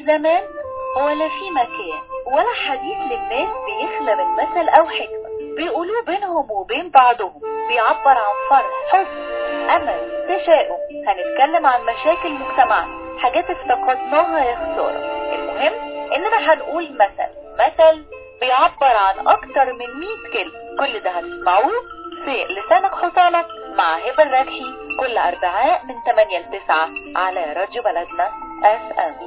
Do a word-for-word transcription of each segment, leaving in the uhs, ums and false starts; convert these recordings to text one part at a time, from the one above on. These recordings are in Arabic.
زمان ولا في مكان ولا حديث للناس بيخلى من مثل او حكمة بيقولوه بينهم وبين بعضهم، بيعبر عن فرح، حزن، امل، تشاؤم. هنتكلم عن مشاكل مجتمعنا، حاجات افتقدناها يا خسارة. المهم اننا هنقول مثل مثل بيعبر عن اكتر من مية كلمة. كل ده هتسمعوه في لسانك حصانك مع هبة الربحي كل اربعاء من تمانية ل تسعة على راديو بلدنا اف ام.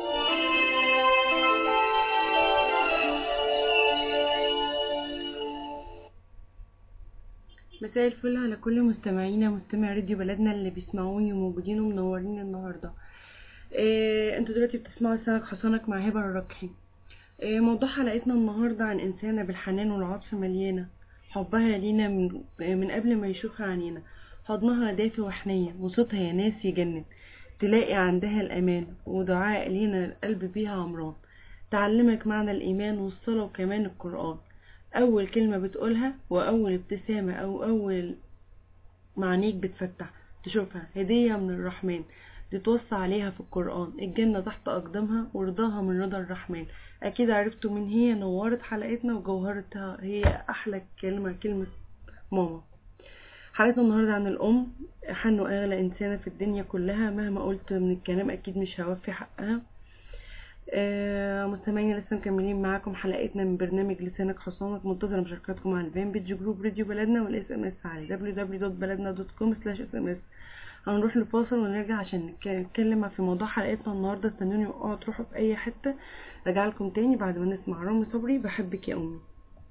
مساء الفل على كل مستمعينا مستمع راديو بلدنا اللي بيسمعوني وموجودين ومنورين النهارده. إيه انتوا دلوقتي بتسمعوا لسانك حصانك مع هبة الربحي. إيه موضوع حلقتنا النهارده عن انسانه بالحنان والعطف مليانه، حبها لينا من من قبل ما يشوفها عنينا، حضنها دافي وحنيه وصوتها يا ناس يجنن، تلاقي عندها الامان ودعاء لينا القلب بيها عمران، تعلمك معنى الايمان والصلاه وكمان القران، اول كلمة بتقولها واول ابتسامة او اول معنيك بتفتح تشوفها هدية من الرحمن، تتوصى عليها في القرآن، الجنة تحت اقدامها ورضاها من رضا الرحمن. اكيد عرفتوا من هي نورت حلقتنا وجوهرتها، هي احلى كلمة كلمة ماما. حلقتنا النهاردة عن الام، حن واغلى انسانة في الدنيا كلها، مهما قلت من الكلام اكيد مش هوفي حقها. آه مستمعين لسه مكملين معاكم حلقتنا من برنامج لسانك حصانك، منتظره مشاركاتكم على الفان بيج جروب راديو بلدنا والاس ام اس على دبليو دبليو دوت بلدنا دوت كوم سلاش اس ام اس. هنروح لفاصل ونرجع عشان نتكلم في موضوع حلقتنا النهارده. استنوني اوعوا تروحوا في اي حته، راجع لكم تاني بعد ما نسمع رامي صبري بحبك يا امي.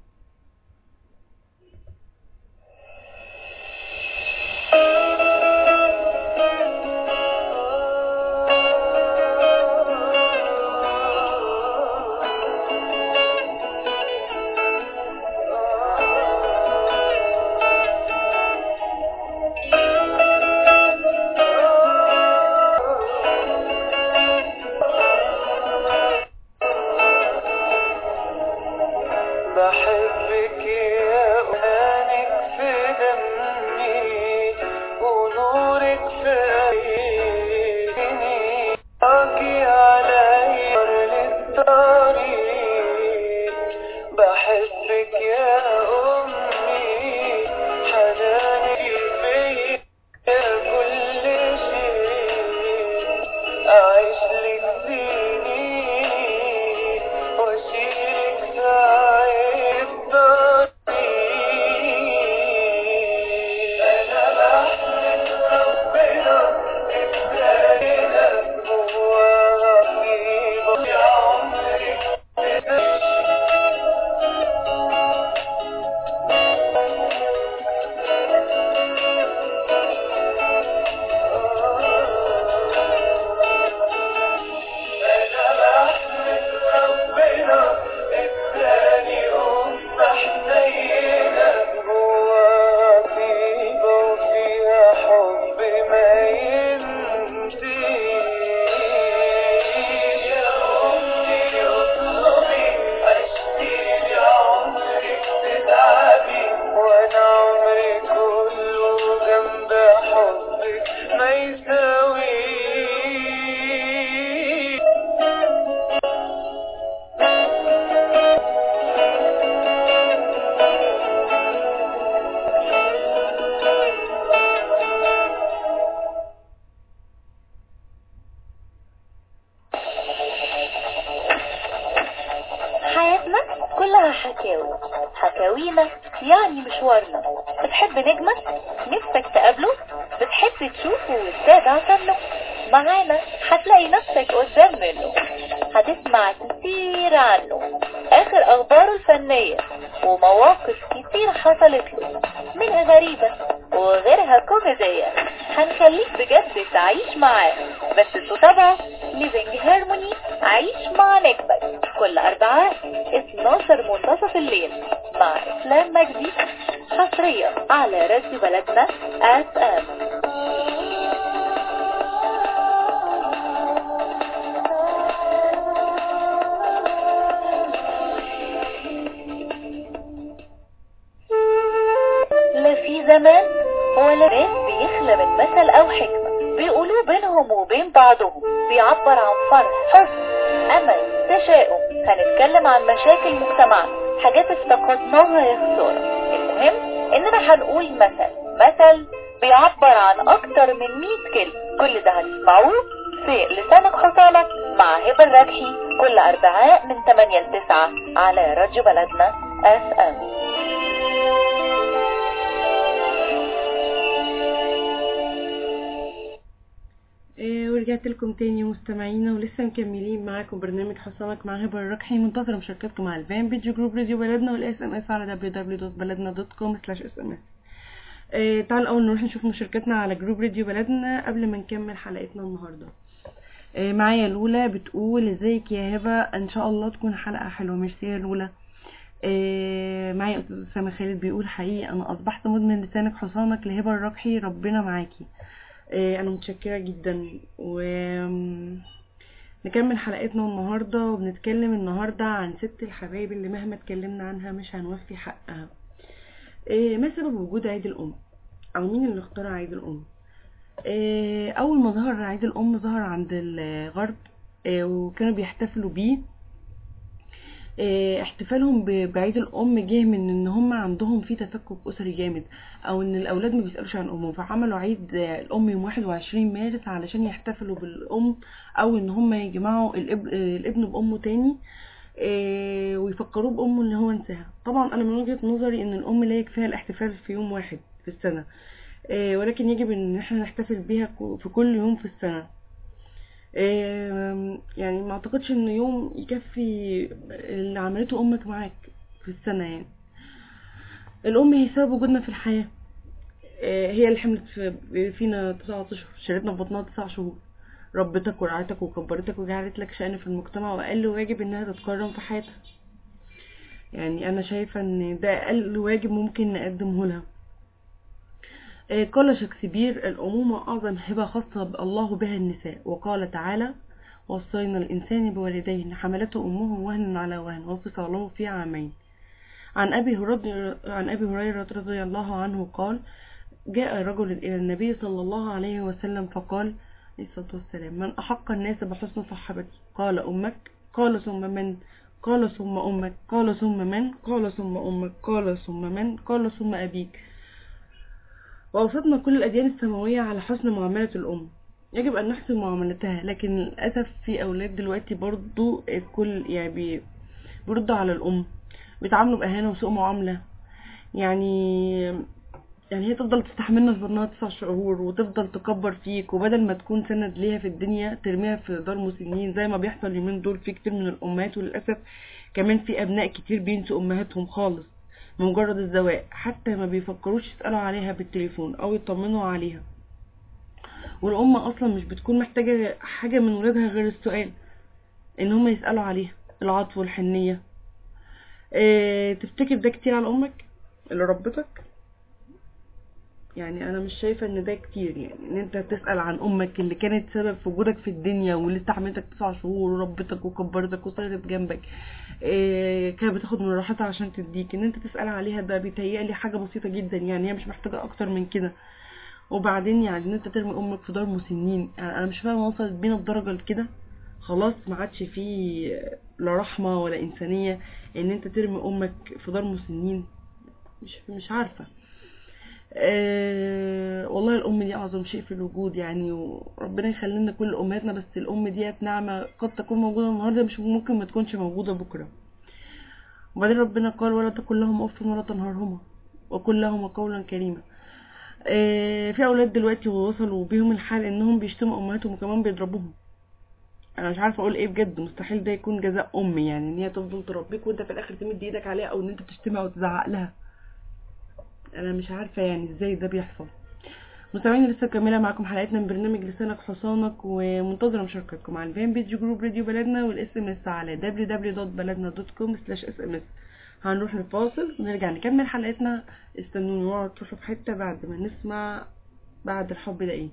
حكاوينا يعني مشوارنا، بتحب نجمك نفسك تقابله، بتحب تشوفه وتتابع عنه، معانا هتلاقي نفسك قدام منه، هتسمع كتير عنه، اخر اخباره الفنية ومواقف كتير حصلت له منها غريبة وغيرها كوميدية، هنخليك بجد تعيش معاه. بس تتابعه ليفينج هارموني عيش مع نجمك كل اربعاء اتناشر منتصف الليل مع اسلام مجدي، حصريا على راديو بلدنا اف ام. لا في زمان ولا ناس بيخلى من مثل او حكمة بيقولوه بينهم وبين بعضهم، بيعبر عن فرح، حزن، امل، تشاؤم. هنتكلم عن مشاكل مجتمعنا، حاجات افتقدناها يا خسارة. المهم اننا هنقول مثل مثل بيعبر عن اكتر من مية كلمة. كل ده هتسمعوه في لسانك حصانك مع هبة الركحي كل اربعاء من تمانية ل تسعة على راديو بلدنا اف ام. ورجعت لكم تاني مستمعينا، ولسه مكملين معاكم برنامج حصانك مع هبة الركحي. منتظرة مشاركتكم مع الفان بيج جروب راديو بلدنا والاس ام اس على دبليو دبليو دوت بلدنا دوت كوم سلاش اس ام اس. تعالوا الاول نروح نشوف مشاركتنا على جروب راديو بلدنا قبل ما نكمل حلقتنا النهارده. آه معايا لولا بتقول ازيك يا هبة، ان شاء الله تكون حلقة حلوة. ميرسي يا لولا. آه معايا استاذ اسامه خالد بيقول حقيقي انا اصبحت مدمن لسانك حصانك لهبة الركحي، ربنا معاكي. آه انا متشكرة جدا. و نكمل حلقتنا النهاردة، وبنتكلم النهاردة عن ست الحبايب اللي مهما اتكلمنا عنها مش هنوفي حقها. إيه ما سبب وجود عيد الأم، أو مين اللي اخترع عيد الأم؟ إيه أول ما ظهر عيد الأم ظهر عند الغرب، إيه وكانوا بيحتفلوا بيه. إيه احتفالهم بعيد الأم جه من ان هم عندهم فيه تفكك أسري جامد، او ان الأولاد ما بيسألوش عن أمهم، فعملوا عيد الأم يوم واحد وعشرين مارس علشان يحتفلوا بالأم، او ان هم يجمعوا الابن بأمه تاني إيه ويفكروه بأمه اللي هو انساها. طبعا انا من وجهة نظري ان الأم لا يكفيها الاحتفال في يوم واحد في السنة، إيه ولكن يجب ان احنا نحتفل بيها في كل يوم في السنة. إيه يعني ما اعتقدش ان يوم يكفي اللي عملته امك معاك في السنة. يعني الام هي سبب وجودنا في الحياة، إيه هي اللي حملت في فينا تسعة اشهر، شالتنا في بطنها تسع شهور، ربتك ورعتك وكبرتك وجعلت لك شأن في المجتمع، واقل واجب انها تتكرم في حياتها. يعني انا شايفة ان ده اقل واجب ممكن نقدمه لها. قال شكسبير الأمومة أعظم هبة خاصة بالله بها النساء، وقال تعالى وصينا الإنسان بوالديه حملته أمه وهنا على وهن وفصاله في عامين. عن أبي هريرة عن أبي هريرة رضي الله عنه قال جاء رجل إلى النبي صلى الله عليه وسلم فقال عليه الصلاة والسلام من أحق الناس بحسن صحبتي؟ قال أمك. قال ثم من؟ قال ثم أمك. قال ثم من؟ قال ثم أمك. قال ثم من؟ قال ثم أبيك. وأوصتنا كل الأديان السماوية على حسن معاملة الأم، يجب أن نحسن معاملتها، لكن للأسف في أولاد دلوقتي برضو الكل يعني بيردوا على الأم، بيتعاملوا بأهانة وسوء معاملة. يعني يعني هي تفضل تستحملنا في بطنها تسع شهور وتفضل تكبر فيك، وبدل ما تكون سند ليها في الدنيا ترميها في دار مسنين زي ما بيحصل اليومين دول في كتير من الأمهات. وللأسف كمان في أبناء كتير بينسوا أمهاتهم خالص بمجرد الزواج، حتى ما بيفكروش يسألوا عليها بالتليفون او يطمنوا عليها. والام اصلا مش بتكون محتاجة حاجة من ولادها غير السؤال، ان هم يسألوا عليها، العطف والحنية. اه تفتكر ده كتير على امك اللي ربتك؟ يعني انا مش شايفة ان ده كتير، يعني ان انت تسأل عن امك اللي كانت سبب في وجودك في الدنيا، واللي استحملتك تسع شهور وربتك وكبرتك وصارت جنبك، إيه كانت بتاخد من راحتها عشان تديك، ان انت تسأل عليها ده بيتهيألي حاجة بسيطة جدا. يعني هي مش محتاجة اكتر من كده. وبعدين يعني ان انت ترمي امك في دار مسنين، يعني انا مش فاهمة وصلت بينا الدرجة لكده، خلاص ما عادش فيه لا رحمة ولا انسانية ان انت ترمي امك في دار مسنين. مش مش عارفة. أه والله الام دي اعظم شيء في الوجود يعني، وربنا يخلينا كل امهاتنا، بس الام دي نعمة قد تكون موجودة النهاردة مش ممكن ما تكونش موجودة بكرة. وبعدين ربنا قال ولا تقل لهم اف ولا تنهرهما وقل لهما قولا كريما. أه في اولاد دلوقتي وصلوا بيهم الحال انهم بيشتموا امهاتهم وكمان بيضربوهم. انا مش عارفه اقول ايه بجد، مستحيل ده يكون جزاء ام، يعني ان هي تفضل تربيك وانت في الاخر تمد ايدك عليها، او ان انت تشتمها وتزعق لها. انا مش عارفه يعني ازاي ده بيحصل. مستمعين لسه مكمله معاكم حلقتنا من برنامج لسانك حصانك، ومنتظره مشاركتكم على الفان بيج جروب راديو بلدنا والاس ام اس على دبليو دبليو دوت بلدنا دوت كوم سلاش اس ام اس. هنروح نفاصل ونرجع نكمل حلقتنا. استنوني ورا تروحوا في حته بعد ما نسمع بعد الحب ده ايه.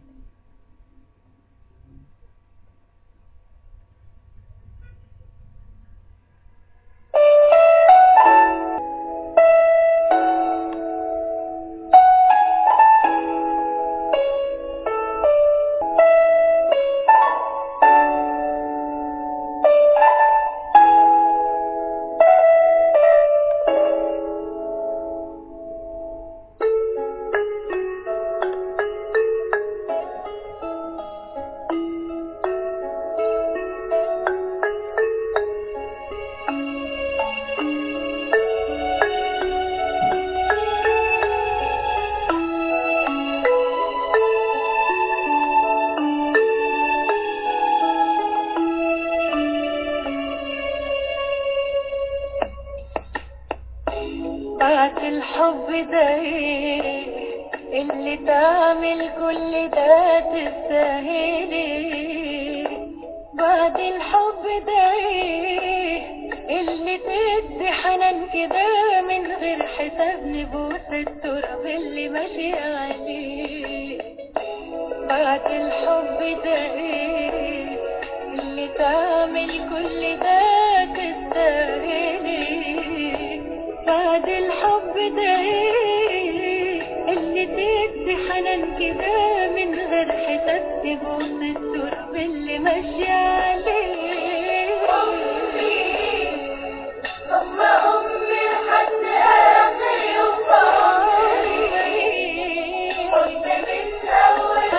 الحب ده ايه اللي تعمل كل ده تستاهلي؟ بعد الحب ده ايه اللي تدي حنان كده من غير حساب نبوس التراب اللي ماشي عليه؟ بعد الحب ده ايه اللي تعمل كل ده تستاهلي؟ بعد الحب ده ايه اللي تدي حنان كده من غير حساب تبوس التراب اللي ماشي عليه؟ أمي ثم أمي لحد آخر يوم عمري، كنت من أول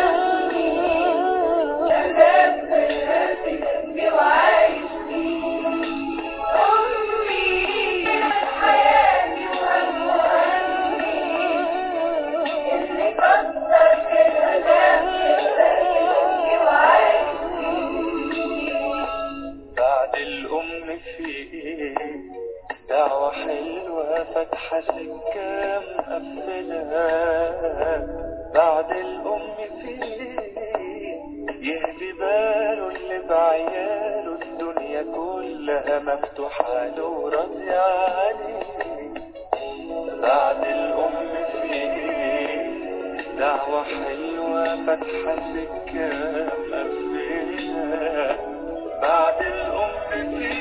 شباب في قلبي وعايش فيه. أمي حياتي وهم وهمي اللي كتر في الألام في قلبي وعايش فيه. بعد الأم في إيه دعوة حلوة فاتحة سكة مقفلة. بعد الأم في إيه يهدي باله اللي بعياله الدنيا كلها مفتوحة له وراضية عليه. بعد الأم في إيه دعوة حلوة فاتحة سكة مقفلة. بعد الأم في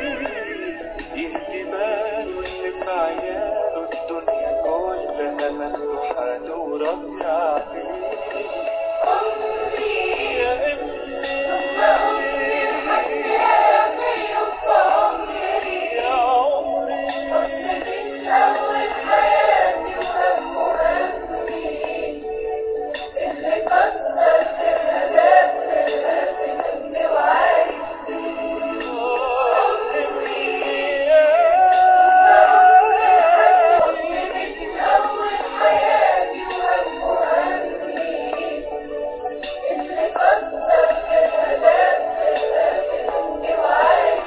يهدي باله اللي في عياله الدنيا كلها مفتوحة له وراضية عليه. أمي يا أمي ثم أمي لحد آخر يوم عمري، يا عمري كنت من أول حياتي وهم وهمي اللي كتر في الألام في قلبي وعايش فيه. أمي كنت من أول حياتي وهم وهمي اللي كتر في الألام في قلبي وعايش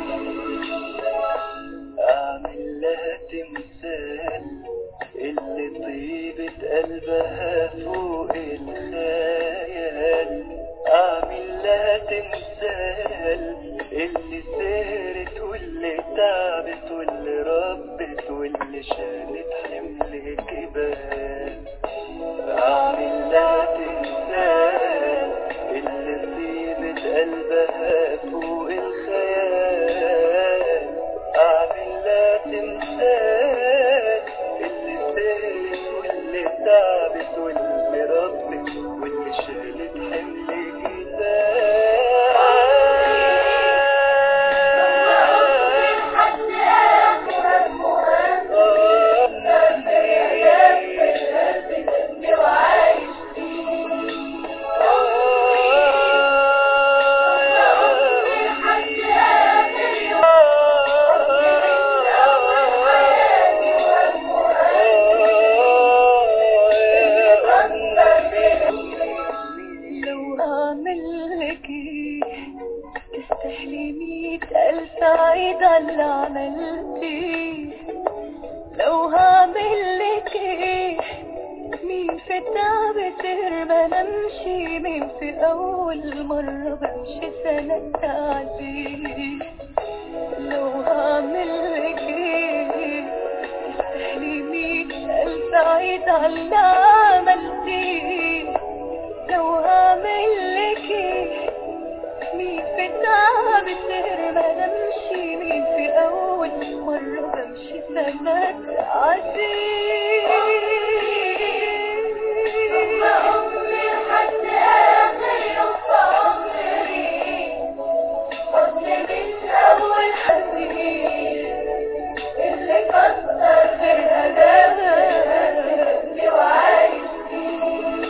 أعمل لها تمثال اللي طيبة قلبها فوق الخيال. أعمل لها تمثال اللي سهرت واللي تعبت واللي ربت واللي شالت حمل جبال. أعمل لها تمثال اللي طيبة قلبها فوق الخيال. أعمل لها تمثال اللي سهرت واللي تعبت واللي ربت واللي شالت حمل لو أعمل لك تستحلي مية ألف عيد على اللي عملتيه. لو هعمل لك مين في التعب سهر ما نمشي، مين في أول مرة بمشي سنة تعدي. لو هعمل لك تستحلي مية ألف عيد على اللي عملتيه. لو هعمل لك مين في التعب سهر ما نمشي، مين في أول مرة بمشي سنة عزيز. ثم أمي لحد آخر يوم عمري، كنت من أول حزين اللي كتر في الألام اللي وعايش فيه.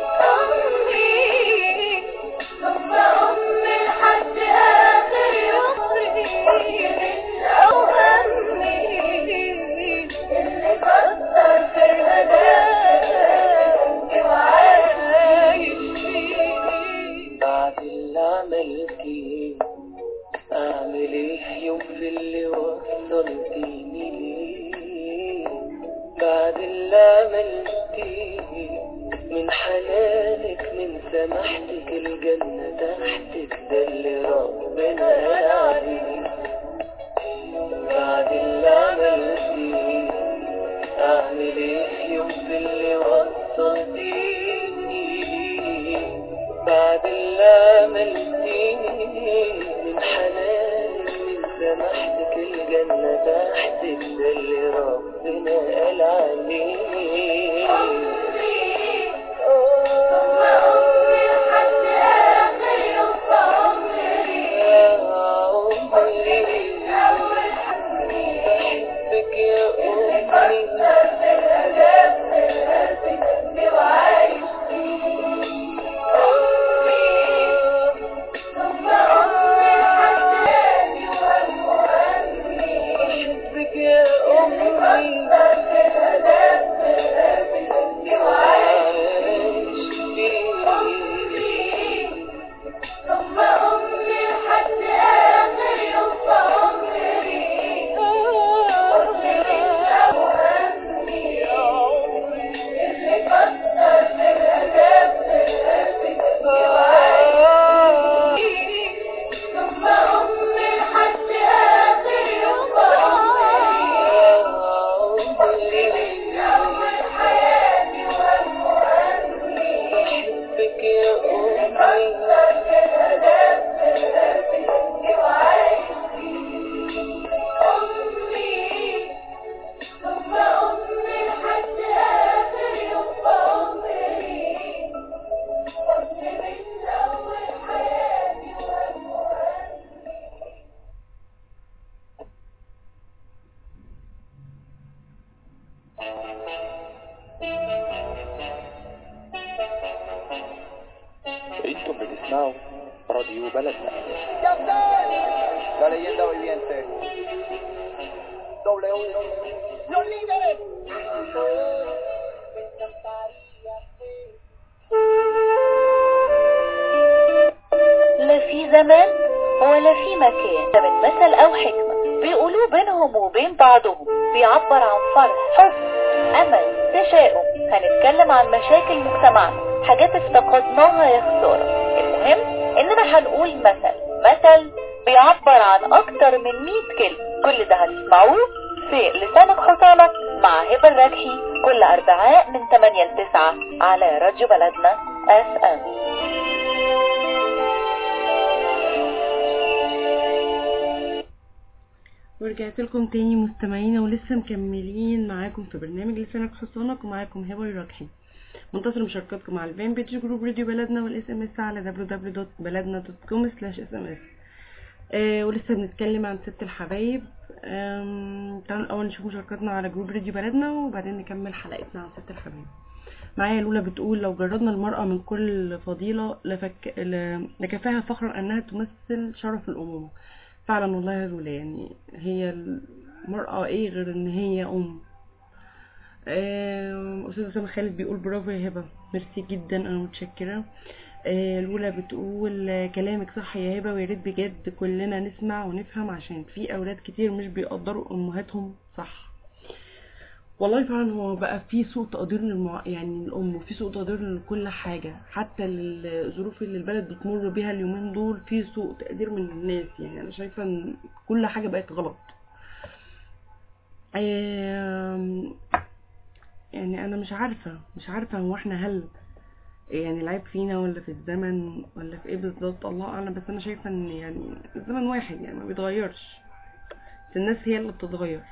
أمي ثم أمي لحد آخر يوم عمري، أو همي اللي كتر عملتيه من حنانك من سماحتك الجنة تحتك ده اللي ربنا قال عليه. بعد اللي عملتيه اعمل ايه في يوم في اللي وصلتيني. بعد اللي عملتيه من حنانك من سماحتك الجنة تحتك ده اللي ربنا قال عليه. انتم بتسمعوا راديو بلدنا. La leyenda viviente. W. Los líderes. لا في زمان ولا في مكان، ده من مثل او حكمة بيقولوا بينهم وبين بعضهم، بيعبر عن فرح، حب، امل، تشاؤم. هنتكلم عن مشاكل مجتمعنا، حاجات افتقدناها يا خسارة. المهم اننا هنقول مثل مثل بيعبر عن اكتر من مية كلمة. كل ده هتسمعوه في لسانك حصانك مع هبة الرجحي كل اربعاء من تمانية ل تسعة على راديو بلدنا اف ام. ورجعت لكم تاني مستمعينا، ولسه مكملين معاكم في برنامج لسانك حصانك، ومعاكم هبة الرجحي. منتظر مشاركاتكم على الفان بيج جروب راديو بلدنا والاس ام اس على دبليو دبليو دوت بلدنا دوت كوم سلاش اس ام اس. ولسه بنتكلم عن ست الحبايب. تعالوا الاول نشوف مشاركاتنا على جروب راديو بلدنا وبعدين نكمل حلقتنا عن ست الحبايب. معايا لولا بتقول: لو جردنا المرأة من كل فضيلة لفك... لكفاها فخرا انها تمثل شرف الامومة. فعلا والله يا لولا، يعني هي المرأة ايه غير ان هي ام. استاذ اسامه خالد بيقول: برافو يا هبه، ميرسي جدا، انا متشكره. لولا بتقول: كلامك صح يا هبه، ويا ريت بجد كلنا نسمع ونفهم، عشان في اولاد كتير مش بيقدروا امهاتهم صح. والله فعلا هو بقى في سوء تقدير للمع... يعني الام، وفي سوء تقدير لكل حاجه، حتى الظروف اللي البلد بتمر بيها اليومين دول في سوء تقدير من الناس. يعني انا شايفه ان كل حاجه بقت غلط. يعني انا مش عارفه مش عارفه هو احنا هل يعني العيب فينا ولا في الزمن ولا في ايه بالظبط، الله اعلم. بس انا شايفه ان يعني الزمن واحد، يعني ما بيتغيرش، الناس هي اللي بتتغير.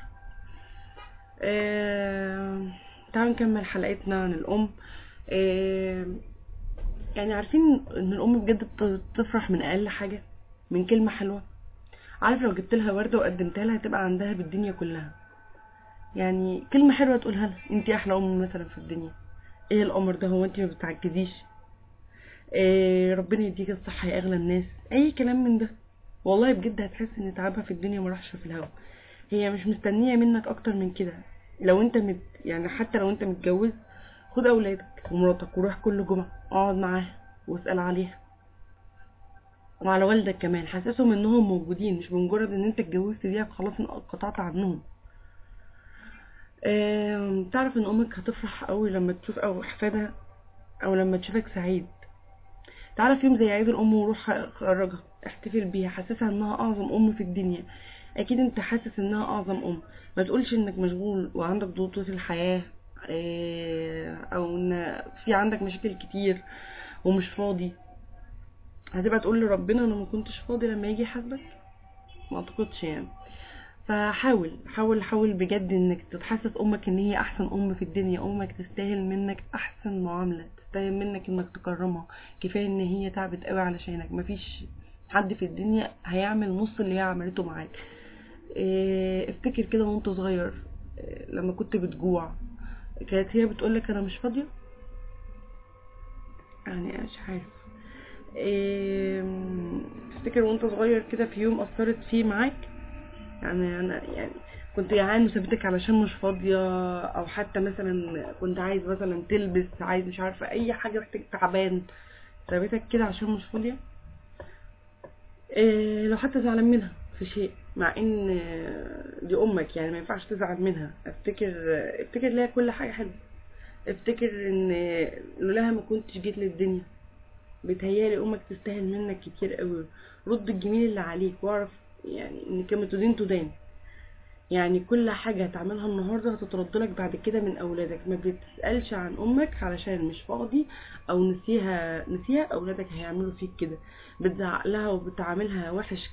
آه... تعالوا نكمل حلقتنا عن الام. آه... يعني عارفين ان الام بجد بتفرح من اقل حاجه، من كلمه حلوه. عارف لو جبت لها ورده وقدمتها لها هتبقى عندها بالدنيا كلها. يعني كلمه حلوه تقولها لها: انتي احلى ام مثلا في الدنيا، ايه الامر ده، هو انتي ما بتعجزيش، إيه ربنا يديك الصحه يا اغلى الناس، اي كلام من ده. والله بجد هتحس ان تعبها في الدنيا ما راحش في الهوا. هي مش مستنيه منك اكتر من كده. لو انت مت يعني حتى لو انت متجوز، خد اولادك ومراتك وروح كل جمعه اقعد معاها واسال عليها، وعلى والدك كمان، حسسهم انهم موجودين، مش بمجرد ان انت اتجوزت بيها خلاص قطعت عنهم. آم، تعرف ان امك هتفرح قوي لما تشوف او احفادها او لما تشوفك سعيد. تعالى في يوم زي عيد الام وروح خرجها احتفل بيها، حسسها انها اعظم ام في الدنيا. اكيد انت حاسس انها اعظم ام. ما تقولش انك مشغول وعندك ضغوطات في الحياة، آه، او ان في عندك مشاكل كتير ومش فاضي. هتبقى تقول لربنا انا ما كنتش فاضي لما يجي يحاسبك؟ ما اعتقدش يعني. فحاول حاول حاول بجد انك تتحسس امك ان هي احسن ام في الدنيا. امك تستاهل منك احسن معاملة، تستاهل منك انك تكرمها. كفاية ان هي تعبت قوي علشانك. مفيش حد في الدنيا هيعمل نص اللي هي عملته معاك. اه، افتكر كده وانت صغير، اه، لما كنت بتجوع كانت هي بتقولك انا مش فاضية. يعني مش عارف. اه، افتكر وانت صغير كده في يوم اثرت فيه معاك. يعني انا يعني كنت جعان وسابتك علشان مش فاضيه، او حتى مثلا كنت عايز مثلا تلبس، عايز مش عارفه اي حاجه، محتاج تعبان، سابتك كده عشان مش فاضيه. إيه لو حتى زعلان منها في شيء، مع ان دي امك يعني ما ينفعش تزعل منها. افتكر افتكر ليها كل حاجه حلوه. افتكر ان لولاها ما كنتش جيت للدنيا. بتهيالي امك تستاهل منك كتير قوي. رد الجميل اللي عليك واعرف يعني ان كما تدين تدان. يعني كل حاجة هتعملها النهاردة هتتردلك بعد كده من اولادك. ما بتسألش عن امك علشان مش فاضي او نسيها نسيها اولادك هيعملوا فيك كده. بتزعق لها وبتعاملها وحش،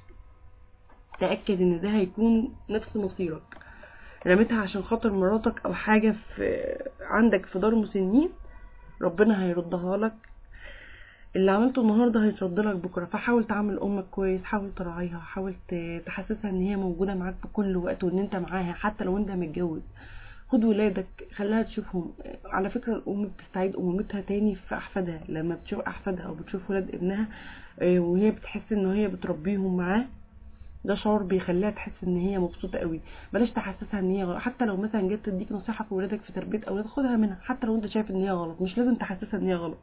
تأكد ان ده هيكون نفس مصيرك. رميتها عشان خاطر مراتك او حاجة في عندك في دار مسنين، ربنا هيردها لك. اللي عملته النهارده هيتردلك بكره. فحاول تعامل امك كويس، حاول تراعيها، حاول تحسسها ان هي موجوده معاك في كل وقت وان انت معاها حتى لو انت متجوز. خد ولادك خليها تشوفهم. على فكره الام بتستعيد امومتها تاني في احفادها لما بتشوف احفادها او بتشوف ولاد ابنها وهي بتحس ان هي بتربيهم معاه. ده شعور بيخليها تحس ان هي مبسوطه قوي. بلاش تحسسها ان هي غلط. حتى لو مثلا جت تديك نصيحه في ولادك في تربيه اولاد، خدها منها حتى لو انت شايف ان هي غلط. مش لازم تحسسها ان هي غلط.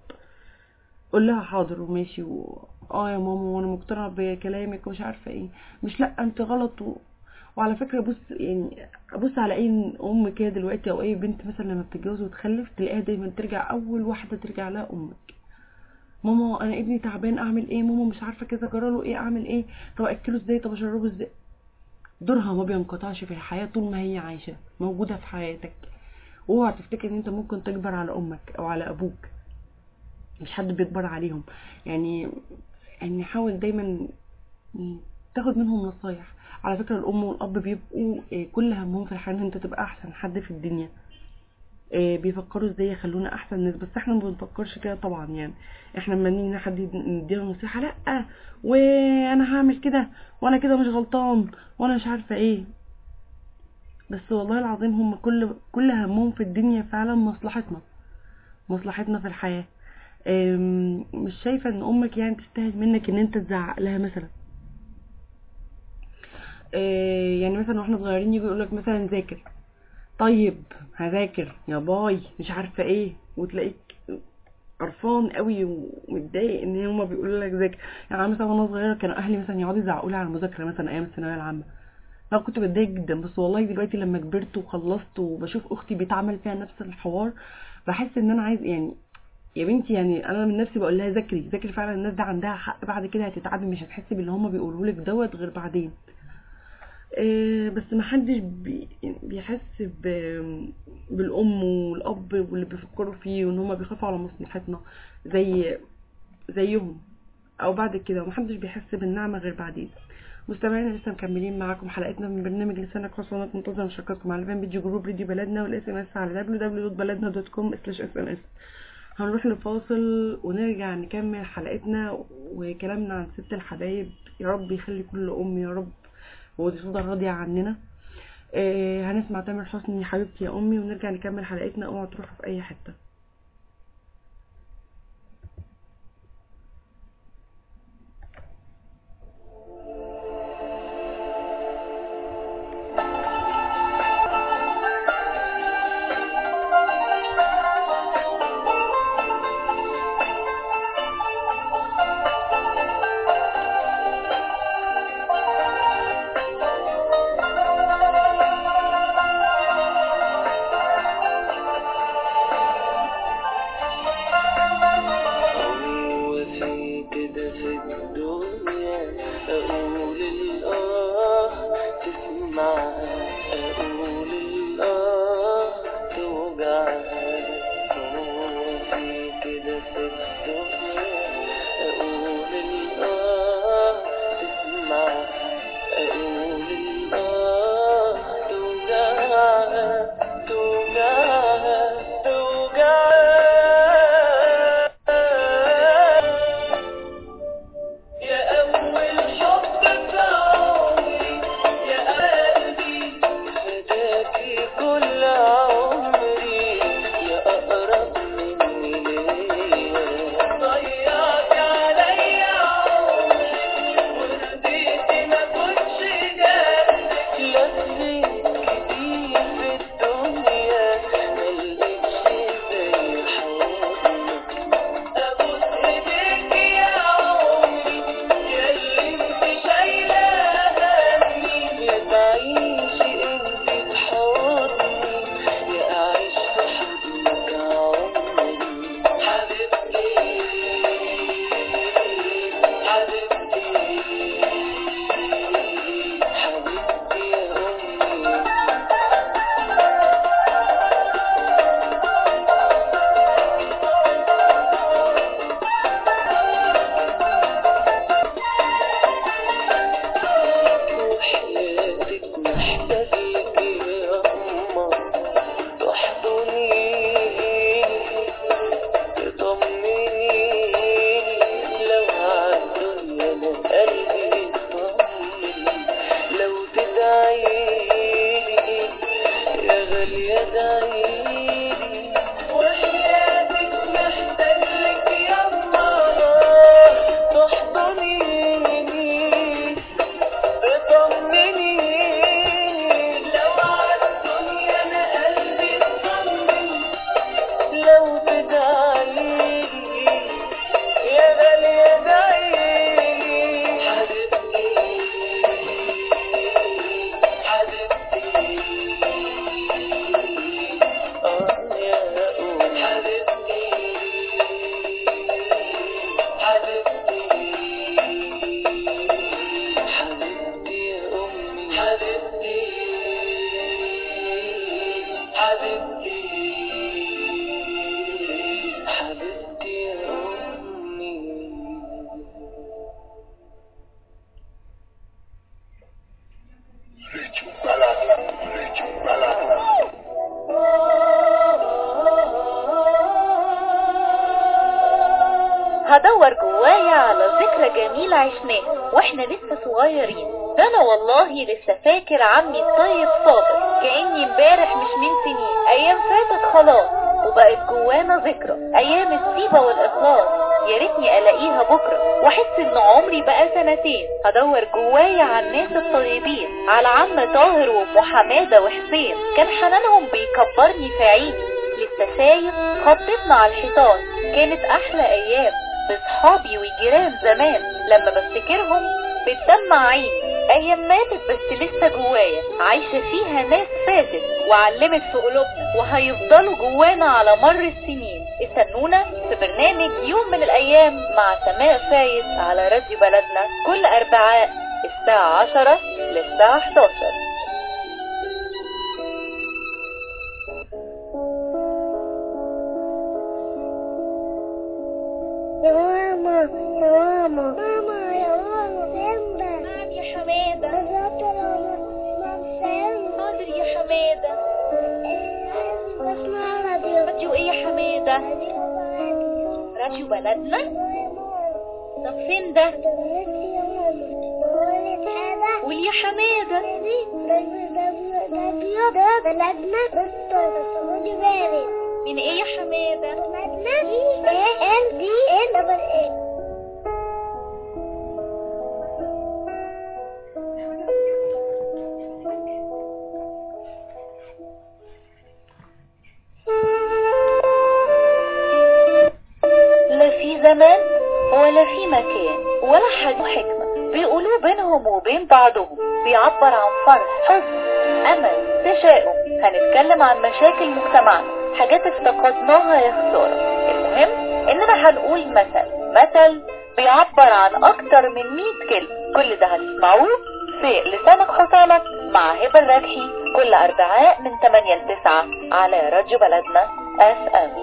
قول لها حاضر وماشي و... اه يا ماما وانا مقتنعه بكلامك ومش عارفه ايه، مش لا انت غلط و... وعلى فكره بص يعني بص على اي ام كده دلوقتي او اي بنت مثلا لما بتتجوز وتخلف تلاقيها دايما ترجع اول واحده ترجع لها امك. ماما انا ابني تعبان اعمل ايه؟ ماما مش عارفه كذا جراله ايه اعمل ايه؟ طب اكله ازاي؟ طب اشربه ازاي؟ دورها ما بينقطعش في الحياه طول ما هي عايشه موجوده في حياتك. اوعى تفتكر ان انت ممكن تكبر على امك او على ابوك. مش حد بيكبر عليهم. يعني يعني حاول دايما تاخد منهم نصايح. على فكرة الام والاب بيبقوا كل همهم في الحياة ان انت تبقى احسن حد في الدنيا. بيفكروا ازاي يخلونا احسن ناس، بس احنا ما بنفكرش كده طبعا. يعني احنا لما نيجي حد نديله نصيحة لا وانا هعمل كده وانا كده مش غلطان وانا مش عارفة ايه. بس والله العظيم هم كل كل همهم في الدنيا فعلا مصلحتنا مصلحتنا في الحياة. مش شايفة ان امك يعني تستاهل منك ان انت تزعق لها مثلا. يعني مثلا واحنا صغيرين يجي يقولك مثلا ذاكر، طيب هذاكر يا باي مش عارفة ايه، وتلاقيك قرفان قوي ومتضايق ان هما بيقولوا لك ذاكر. يعني مثلا وانا صغيره كانوا اهلي مثلا يقعدوا يزعقوا لي على المذاكره مثلا ايام الثانويه العامه. انا كنت بتضايق جدا. بس والله دلوقتي لما كبرت وخلصت وبشوف اختي بيتعمل فيها نفس الحوار بحس ان انا عايز يعني يا بنتي يعني انا من نفسي بقول لها ذاكري ذاكري فعلا. الناس دي عندها حق، بعد كده هتتعبي مش هتحسي باللي هما بيقولوا لك دوت غير بعدين. إيه بس ما حدش بي بيحس بالام والاب واللي بيفكروا فيه وان هما بيخافوا على مصلحتنا زي زيهم او بعد كده. ومحدش بيحس بالنعمه غير بعدين. مستمعينا لسه مكملين معاكم حلقتنا من برنامج لسانك حصانك. منتظر مشاركاتكم على الفان بيج جروب راديو بلدنا والاس ام اس على دبليو دبليو دوت بلدنا دوت كوم سلاش اس ام اس. هنروح لفاصل ونرجع نكمل حلقتنا وكلامنا عن ست الحبايب. يا رب يخلي كل ام يا رب وتفضل راضيه عننا. آه هنسمع تامر حسني حبيبتي يا امي ونرجع نكمل حلقتنا. اوعوا تروحوا في اي حته. كده في الدنيا أقول الآه تسمعها، أقول الآه توجعها. هو في كده في الدنيا أقول الآه تسمعها، أقول الآه توجعها توجعها توجعها. هدور جوايا على ذكرى جميلة عشناها واحنا لسه صغيرين. ده انا والله لسه فاكر عمي الطيب صابر كأني امبارح مش من سنين. ايام فاتت خلاص وبقت جوانا ذكرى، ايام الطيبة والاخلاص يا ريتني الاقيها بكرة واحس ان عمري بقى سنتين. هدور جوايا على الناس الطيبين، على عم طاهر وام حمادة وحسين، كان حنانهم بيكبرني في عيني. لسه شايف خطتنا على الحيطان، كانت احلى ايام بصحابي وجيران زمان. لما بفتكرهم بتدمع عيني. ايام ماتت بس لسه جوايا، عايشة فيها ناس فاتت وعلمت في قلوبنا وهيفضلوا جوانا على مر السنين. استنونا في برنامج يوم من الايام مع سماء فايز على راديو بلدنا كل اربعاء الساعة عشرة للساعة حداشر. يا ماما يا ماما ماما يا ماما سيمبا. نعم يا حمادة. بالظبط يا ماما سيمبا. حاضر يا حمادة. بسمع راديو. راديو ايه يا حمادة؟ راديو راديو بلدنا. طب فين ده؟ قول يا حمادة. من ايه يا حمادة؟ ال دي ان دبل اي. لا في زمان ولا في مكان ولا حاجة حكمة بيقولوا بينهم وبين بعضهم، بيعبر عن فرح، حزن، امل، تشاؤم. هنتكلم عن مشاكل مجتمعنا، حاجات افتقدناها يا خسارة. المهم اننا هنقول مثل مثل بيعبر عن اكتر من مية كلمة. كل ده هتسمعوه في لسانك حصانك مع هبة الربحي كل اربعاء من تمانية ل تسعة على راديو بلدنا اف ام.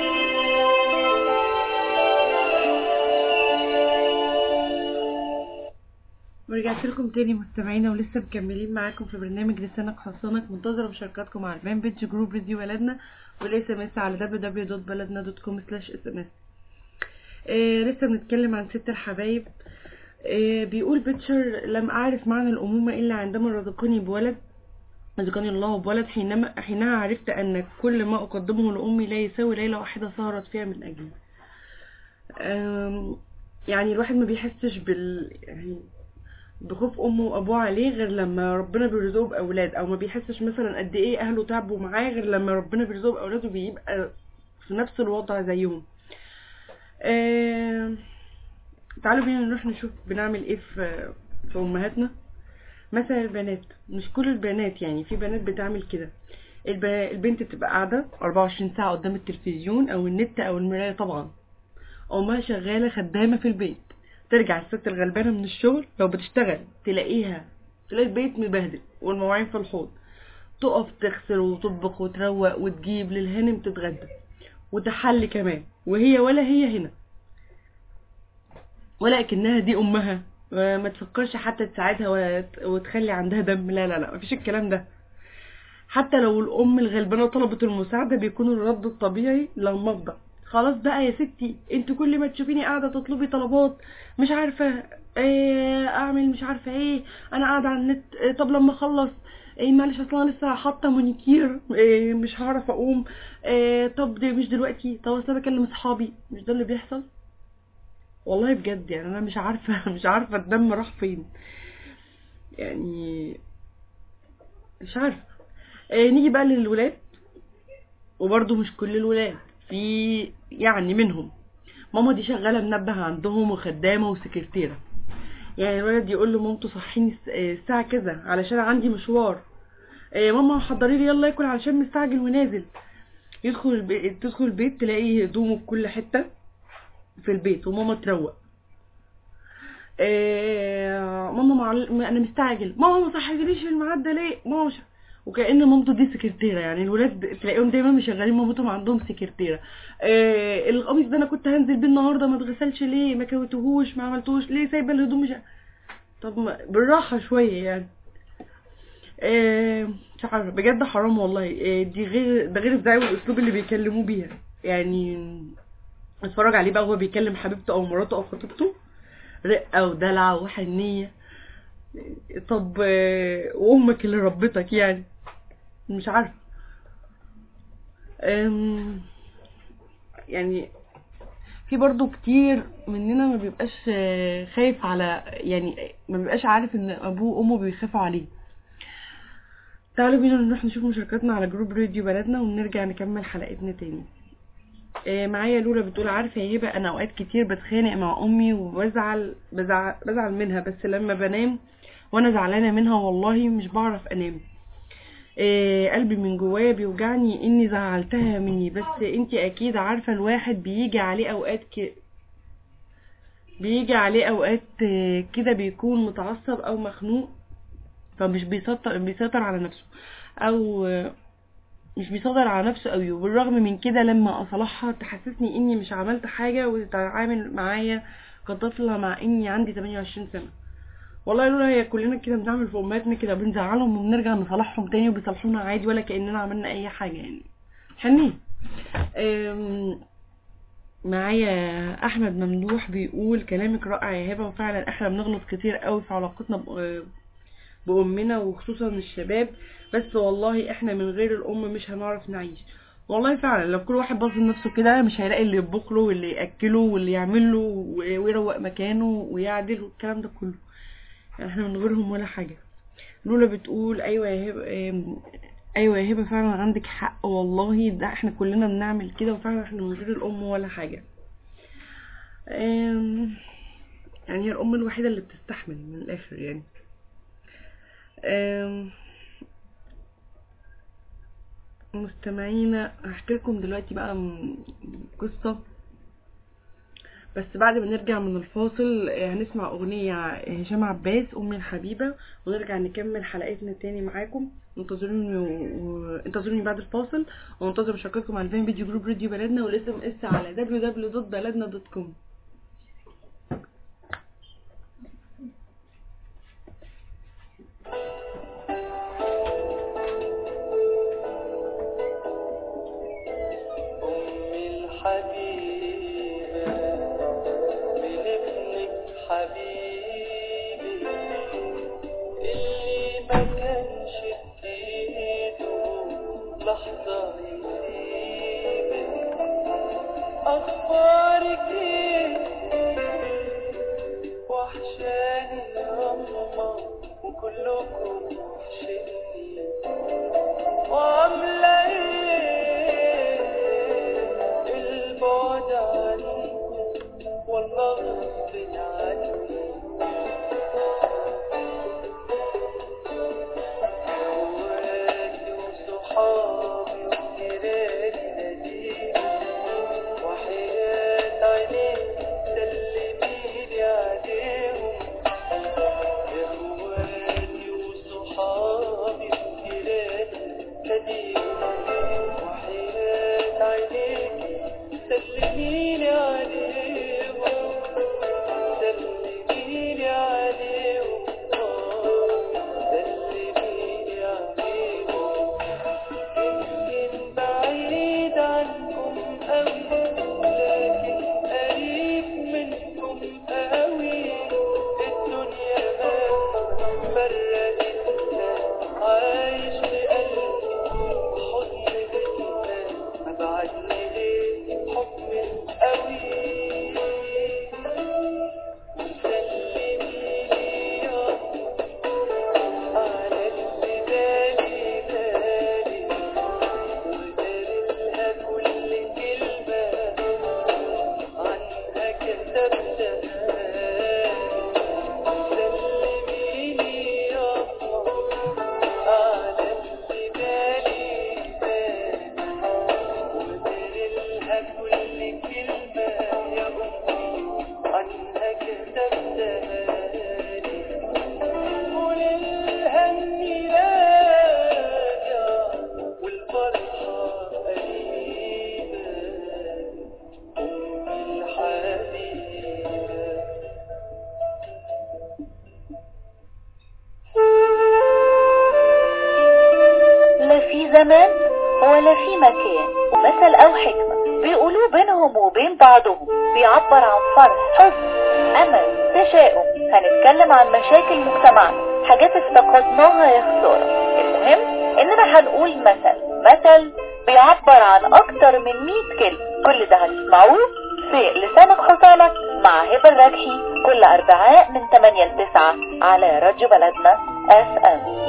ورجعت لكم تاني مستمعينا ولسه مكملين معاكم في برنامج لسانك حصانك. منتظره مشاركاتكم على الفان بيج جروب راديو بلدنا والاس ام اس على دبليو دبليو دوت بلدنا دوت كوم سلاش اس ام اس. لسه بنتكلم عن ست الحبايب. آه بيقول بيتشر: لم اعرف معنى الامومه الا عندما رزقني بولد رزقني الله بولد، حينما حينها عرفت ان كل ما اقدمه لامي لا يساوي ليله واحده سهرت فيها من اجلي. يعني الواحد ما بيحسش بال يعني بخوف امه وابوه عليه غير لما ربنا بيرزقه باولاد، او ما بيحسش مثلا قد ايه اهله تعبوا معاه غير لما ربنا بيرزقه باولاد وبيبقى في نفس الوضع زيهم. آه... تعالوا بينا نروح نشوف بنعمل ايه في في امهاتنا. مثلا البنات، مش كل البنات، يعني في بنات بتعمل كده. الب... البنت بتبقى قاعده أربعة وعشرين ساعه قدام التلفزيون او النت او المرايه، طبعا امها شغاله خدامه في البيت. ترجع الست الغلبانه من الشغل لو بتشتغل تلاقيها تلاقي البيت مبهدل والمواعين في الحوض، تقف تغسل وتطبخ وتروق وتجيب للهانم تتغدى وتحلي كمان، وهي ولا هي هنا ولا اكنها دي امها. ما تفكرش حتى تساعدها ولا وتخلي عندها دم، لا لا لا مفيش الكلام ده. حتى لو الام الغلبانه طلبت المساعده بيكون الرد الطبيعي لما افضل: خلاص بقى يا ستي، انت كل ما تشوفيني قاعده تطلبي طلبات مش عارفه ايه اعمل، مش عارفه ايه، انا قاعده على النت. ايه طب لما اخلص ايه معلش اصلا لسه حاطه مونيكير، ايه مش هعرف اقوم، ايه طب دي مش دلوقتي، طب اصل بكلم اصحابي. مش ده اللي بيحصل والله بجد. يعني انا مش عارفه مش عارفه الدم راح فين، يعني مش عارفه. ايه نيجي بقى للولاد، وبرضو مش كل الولاد، في يعني منهم ماما دي شغاله منبه عندهم وخدامه وسكرتيره. يعني الولد يقول له مامته صحيني الساعه كذا علشان عندي مشوار، إيه ماما حضري لي يلا اكل علشان مستعجل ونازل. يدخل البيت تدخل البيت تلاقي هدومه في كل حته في البيت وماما تروق. إيه ماما معل... انا مستعجل، ماما ما صحيتليش الميعاد ده ليه ماما مش... وكأن مامته دي سكرتيره. يعني الولاد تلاقيهم دايما مشغلين مامتهم عندهم سكرتيره. إيه القميص ده انا كنت هنزل بيه النهارده ما اتغسلش ليه، ما كويتهوش، ما عملتوش ليه، سايبه الهدوم مش... طب ما... بالراحه شويه يعني. إيه مش عارفه بجد حرام والله. إيه دي غير ده غير الزعل والاسلوب اللي بيكلموه بيها. يعني اتفرج عليه بقى وهو بيكلم حبيبته او مراته او خطيبته، رقه ودلع وحنيه. طب وامك اللي ربتك يعني مش عارفه. يعني في برضو كتير مننا ما بيبقاش خايف على، يعني ما بيبقاش عارف ان ابوه وامه بيخافوا عليه. تعالوا بينا نروح نشوف مشاركاتنا على جروب راديو بلدنا ونرجع نكمل حلقتنا تاني. معايا لولا بتقول: عارفه يا هبه انا اوقات كتير بتخانق مع امي وبزعل بزعل, بزعل منها، بس لما بنام وانا زعلانه منها والله مش بعرف انام. إيه قلبي من جوايا بيوجعني اني زعلتها مني، بس انتي اكيد عارفه الواحد بيجي عليه اوقات ك... بيجي عليه اوقات كده بيكون متعصب او مخنوق، فمش بيسيطر بيسيطر على نفسه او مش بيسيطر على نفسه قوي. وبالرغم من كده لما اصالحها تحسسني اني مش عملت حاجه وتتعامل معايا كطفله مع اني عندي تمانية وعشرين سنه. والله لولا هي كلنا كده بنعمل في امهاتنا كده، بنزعلهم وبنرجع نصالحهم تاني وبيصالحونا عادي ولا كاننا عملنا اي حاجه. يعني حنين. معايا احمد ممدوح بيقول: كلامك رائع يا هبه، وفعلا احنا بنغلط كتير قوي في علاقتنا بامنا وخصوصا الشباب، بس والله احنا من غير الام مش هنعرف نعيش. والله فعلا لو كل واحد باص لنفسه كده مش هيلاقي اللي يطبخ له واللي ياكله واللي يعمل له ويروق مكانه ويعدل والكلام ده كله. احنا من غيرهم ولا حاجه. لولا بتقول: ايوه يا هبه ايوه يا هبه فعلا عندك حق والله، ده احنا كلنا بنعمل كده وفعلا احنا من غير الام ولا حاجه. يعني هي الام الوحيده اللي بتستحمل من الاخر. يعني مستمعينا هحكي لكم دلوقتي بقى قصه بس بعد ما نرجع من الفاصل هنسمع اغنية هشام عباس امي الحبيبة، ونرجع نكمل حلقتنا تاني معاكم. انتظروني و... انتظروني بعد الفاصل، وانتظروا مشاركتكم على الفان فيديو جروب راديو بلدنا والاس ام اس على دبليو دبليو دوت بلدنا دوت كوم. زمان ولا في مكان، مثل او حكمة بيقولوا بينهم وبين بعضهم، بيعبر عن فرح، حب، امل، تشاؤم. هنتكلم عن مشاكل مجتمعنا، حاجات افتقدناها يا خسارة. المهم اننا هنقول مثل مثل بيعبر عن اكتر من مية كلمة. كل ده هتسمعوه في لسانك حصانك مع هبة الرجحي كل اربعاء من تمانية ل تسعة على راديو بلدنا اف ام.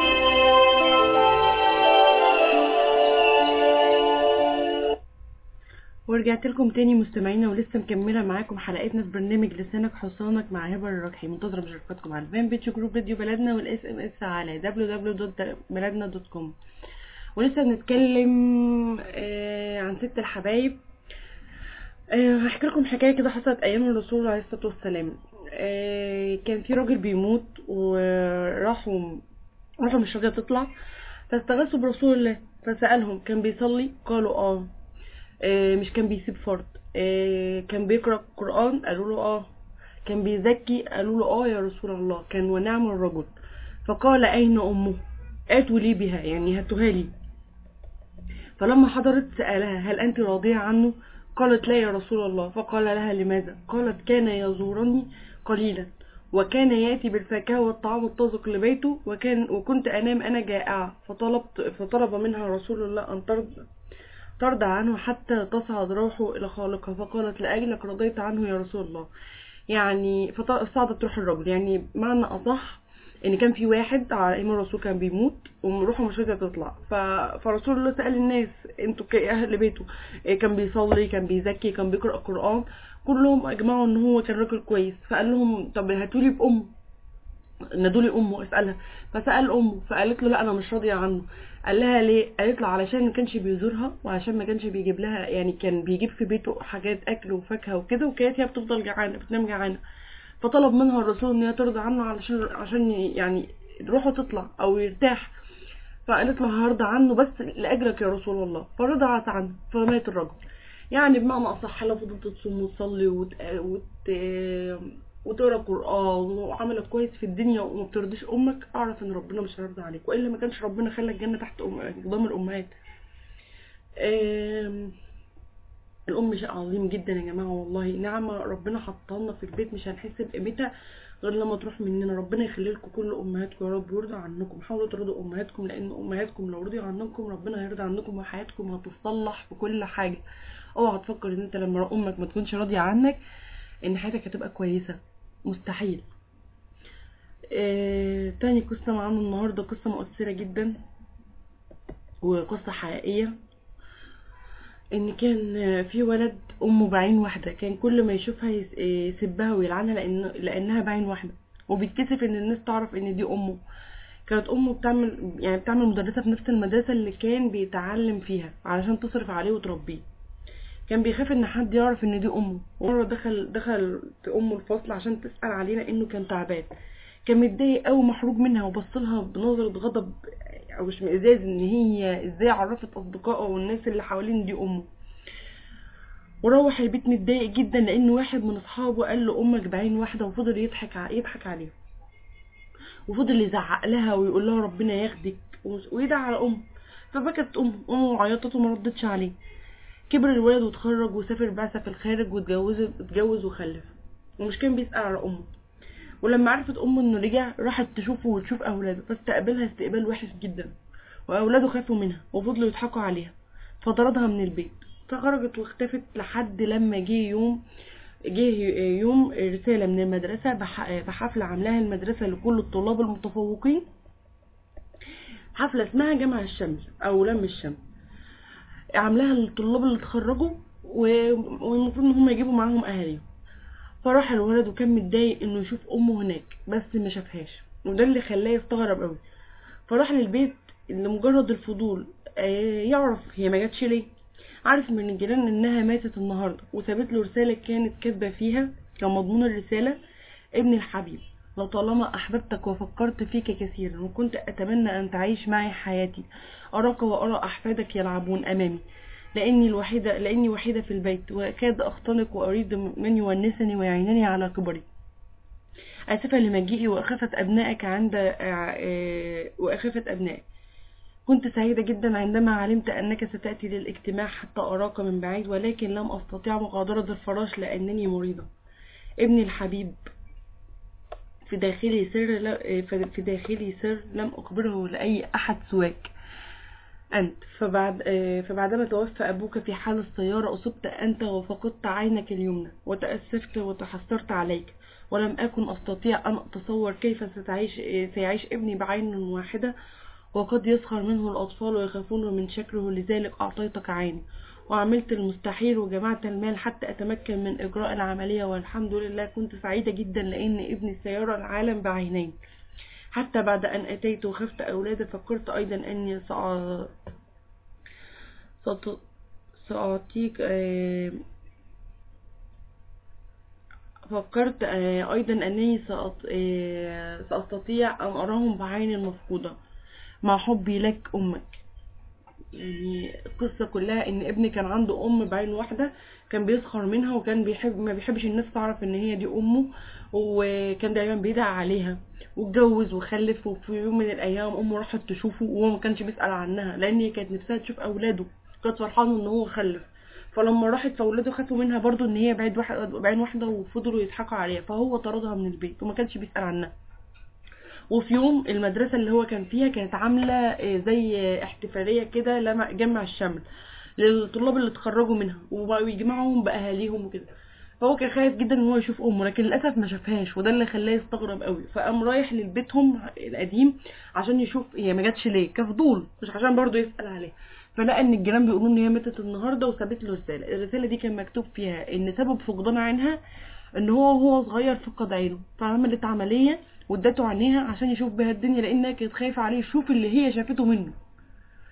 ورجعت لكم تاني مستمعينا، ولسه مكمله معاكم حلقتنا في برنامج لسانك حصانك مع هبه الرجحي. منتظره مشاركاتكم على الفان بيج جروب راديو بلدنا والاس ام اس على دبليو دبليو دبليو دوت بلدنا دوت كوم. ولسه بنتكلم آه عن ست الحبايب. آه هحكي لكم حكايه كده حصلت ايام الرسول عليه الصلاه والسلام. آه كان في راجل بيموت وراحوا راحوا مش راضيه تطلع، فاستغاثوا برسول الله فسالهم كان بيصلي؟ قالوا اه. آه مش كان بيسيب فرض؟ آه كان بيقرأ القرآن؟ قالوا له اه. كان بيزكي؟ قالوا له اه يا رسول الله. كان ونعم الرجل. فقال اين امه؟ اتوا لي بها، يعني هاتوها لي. فلما حضرت سألها هل انت راضية عنه؟ قالت لا يا رسول الله. فقال لها لماذا؟ قالت كان يزورني قليلا وكان يأتي بالفاكهة والطعام الطازق لبيته وكان وكنت انام انا جائعة، فطلبت فطلب منها رسول الله ان ترضى ترضى عنه حتى تصعد روحه الى خالقها. فقالت لاجلك رضيت عنه يا رسول الله. يعني فصعدت روح الرجل. يعني معنى اصح ان كان في واحد على ايام الرسول كان بيموت وروحه مش راضيه تطلع، فرسول الله سأل الناس انتوا كاهل بيته كان بيصلي، كان بيزكي، كان بيقرأ القرآن؟ كلهم اجمعوا ان هو كان راجل كويس. فقال لهم طب هاتولي بامه، نادولي امه اسالها. فسال امه فقالت له لا انا مش راضيه عنه. قال لها ليه؟ قالت له علشان ما كانش بيزورها وعشان ما كانش بيجيب لها، يعني كان بيجيب في بيته حاجات اكل وفاكهه وكده، وكانت هي بتفضل جعانه بتنام جعانه، فطلب منها الرسول ان هي ترضى عنه علشان عشان يعني روحه تطلع او يرتاح. فقالت له هرضى عنه بس لاجلك يا رسول الله، فرضعت عنه فمات الرجل. يعني بمعنى اصح لو فضلت تصوم وتصلي وت... وت... وتقرا قران وعملك كويس في الدنيا وما بترضيش امك، اعرف ان ربنا مش هيرضى عليك، والا ما كانش ربنا خلى الجنه تحت أم... قدام الامهات. آم... الام شيء عظيم جدا يا جماعه، والله نعمه ربنا حطها لنا في البيت مش هنحس بقيمتها غير لما تروح مننا. ربنا يخلي لكم كل امهاتكم يا رب ويرضى عنكم. حاولوا ترضوا امهاتكم، لان امهاتكم لو رضيوا عنكم ربنا هيرضى عنكم وحياتكم هتتصلح في كل حاجه. اوعى تفكر ان انت لما امك ما تكونش راضيه عنك ان حياتك هتبقى كويسه، مستحيل. آه... تاني قصه معانا النهارده قصه مؤثره جدا وقصه حقيقيه. ان كان في ولد امه بعين واحده، كان كل ما يشوفها يسبها ويلعنها لان لانها بعين واحده، وبيتكسف ان الناس تعرف ان دي امه. كانت امه بتعمل يعني بتعمل مدرسه في نفس المدرسه اللي كان بيتعلم فيها علشان تصرف عليه وتربيه. كان بيخاف ان حد يعرف ان دي امه. ومره دخل دخل امه الفصل عشان تسال عليه لانه كان تعبان، كان متضايق قوي محروق منها وبصلها بنظره غضب او اشمئزاز ان هي ازاي عرفت اصدقائه والناس اللي حوالين دي امه. وروح البيت متضايق جدا لان واحد من اصحابه قال له امك بعين واحده، وفضل يضحك يضحك عليه وفضل يزعق لها ويقول لها ربنا ياخدك ويدعي على امه. فبكت امه امه عيطت وما ردتش عليه. كبر الولد واتخرج وسافر بعثه في الخارج واتجوز اتجوز وخلف، ومش كان بيسأل على امه. ولما عرفت امه انه رجع راحت تشوفه وتشوف اولاده، فاستقبلها استقبال وحش جدا، واولاده خافوا منها وفضلوا يضحكوا عليها، فطردها من البيت. فخرجت واختفت لحد لما جه يوم جه يوم رساله من المدرسه بحفله عاملاها المدرسه لكل الطلاب المتفوقين، حفله اسمها جمع الشمل او لم الشمل، عاملاها للطلاب اللي اتخرجوا والمفروض ان هم يجيبوا معاهم اهاليهم. فراح الولد وكان متضايق انه يشوف امه هناك بس ما شافهاش، وده اللي خلاه يستغرب قوي. فراح للبيت لمجرد الفضول يعرف هي ما جاتش ليه. عارف من الجيران انها ماتت النهارده، وسابت له رساله كانت كاتبه فيها كان مضمون الرساله: ابن الحبيب، لطالما احببتك وفكرت فيك كثيرا وكنت اتمنى ان تعيش معي حياتي، اراك وارى احفادك يلعبون امامي، لاني الوحيده لاني وحيده في البيت واكاد اختنق واريد من يونسني ويعينني على كبري. اسفه لمجيئي واخافت ابنائك عند واخافت ابنائك. كنت سعيدة جدا عندما علمت أنك ستأتي للاجتماع حتى أراك من بعيد، ولكن لم أستطيع مغادرة الفراش لأنني مريضة. ابني الحبيب، في داخلي سر في داخلي سر لم أخبره لأي أحد سواك أنت. فبعد فبعدما توفى أبوك في حال السيارة أصبت أنت وفقدت عينك اليمنى، وتأسفت وتحسرت عليك، ولم أكن أستطيع أن أتصور كيف ستعيش سيعيش ابني بعين واحدة، وقد يسخر منه الأطفال ويخافون من شكله، لذلك أعطيتك عيني وعملت المستحيل وجمعت المال حتى أتمكن من إجراء العملية، والحمد لله كنت سعيدة جدا لأن ابني سيرى العالم بعينين. حتى بعد أن أتيت وخفت أولادي فكرت أيضا أني سأ... سأط... سأعطيك آه... فكرت آه... أيضا أنني سأط... آه... سأستطيع أن أراهم بعين المفقودة مع حبي لك أمك. يعني القصة كلها ان ابني كان عنده ام بعين واحدة، كان بيسخر منها وكان بيحب ما بيحبش الناس تعرف ان هي دي امه، وكان دايما بيدعي عليها، واتجوز وخلف. وفي يوم من الايام امه راحت تشوفه وهو ما كانش بيسأل عنها لان هي كانت نفسها تشوف اولاده، كانت فرحانه ان هو خلف. فلما راحت فاولاده خافوا منها برضو ان هي بعين واحده بعين واحده وفضلوا يضحكوا عليها، فهو طردها من البيت وما كانش بيسأل عنها. وفي يوم المدرسة اللي هو كان فيها كانت عاملة زي احتفالية كده لما جمع الشمل للطلاب اللي اتخرجوا منها وبقوا يجمعهم بأهاليهم وكده. فهو كان خايف جدا ان هو يشوف امه، لكن للاسف ما شافهاش، وده اللي خلاه يستغرب قوي. فقام رايح للبيتهم القديم عشان يشوف هي ما جاتش ليه، كفضول مش عشان برضو يسأل عليها. فلقى ان الجيران بيقولوا ان هي ماتت النهارده، وسابت له رساله. الرساله دي كان مكتوب فيها ان سبب فقدان عينها ان هو وهو صغير فقد عينه، فعملت عمليه وادته عينيها عشان يشوف بها الدنيا، لانها كانت خايفه عليه يشوف اللي هي شافته منه.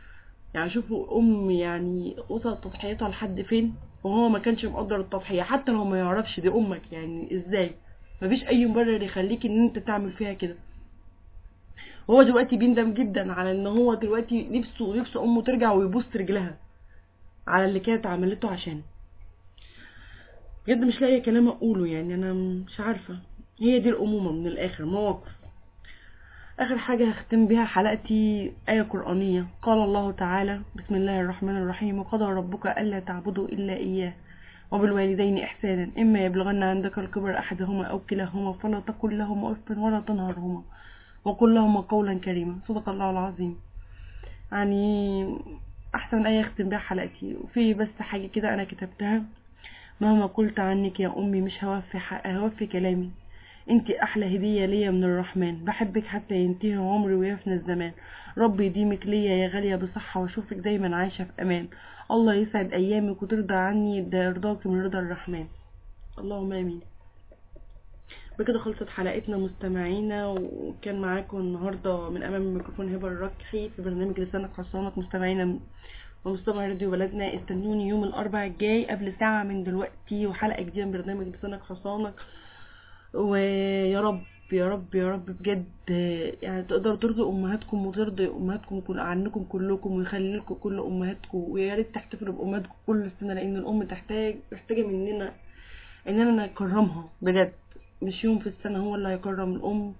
يعني شوفوا ام يعني وصلت تضحيتها لحد فين وهو ما كانش مقدر التضحيه، حتى لو ما يعرفش دي امك. يعني ازاي؟ مفيش اي مبرر يخليك ان انت تعمل فيها كده. هو دلوقتي بيندم جدا على ان هو دلوقتي نفسه نفسه امه ترجع ويبوس رجلها على اللي كانت عملته عشان. بجد مش لاقيه كلام اقوله، يعني انا مش عارفه. هي دي الامومه من الاخر، مواقف. اخر حاجه هختم بيها حلقتي ايه قرانيه. قال الله تعالى: بسم الله الرحمن الرحيم: وقضى ربك الا تعبدوا الا اياه وبالوالدين احسانا اما يبلغن عندك الكبر احدهما او كلاهما فلا تقل لهما اف ولا تنهرهما وقل لهما قولا كريما. صدق الله العظيم. يعني احسن ايه اختم بيها حلقتي. وفي بس حاجه كده انا كتبتها: مهما قلت عنك يا امي مش هوفي حق هوفي كلامي، انتي احلى هديه ليا من الرحمن، بحبك حتى ينتهي عمري ويفنى الزمان، ربي يديمك ليا يا غاليه بصحه واشوفك دايما عايشه في امان، الله يسعد ايامك وترضى عني ده يرضاك من رضا الرحمن. اللهم امين. بكده خلصت حلقتنا مستمعينا، وكان معاكم النهارده من امام الميكروفون هبه الركحي في برنامج لسانك حصانك. مستمعينا ومستمع راديو بلدنا، استنوني يوم الاربعاء الجاي قبل ساعه من دلوقتي وحلقه جديده من برنامج لسانك حصانك. ويا رب يا رب يا رب بجد يعني تقدروا ترضوا امهاتكم وترضي امهاتكم ويكون عنكم كلكم ويخلي لكم كل امهاتكم، ويا ريت تحتفلوا بامهاتكم كل سنه، لان الام تحتاج محتاجه مننا اننا نكرمها بجد. مش يوم في السنه هو اللي هيكرم الام.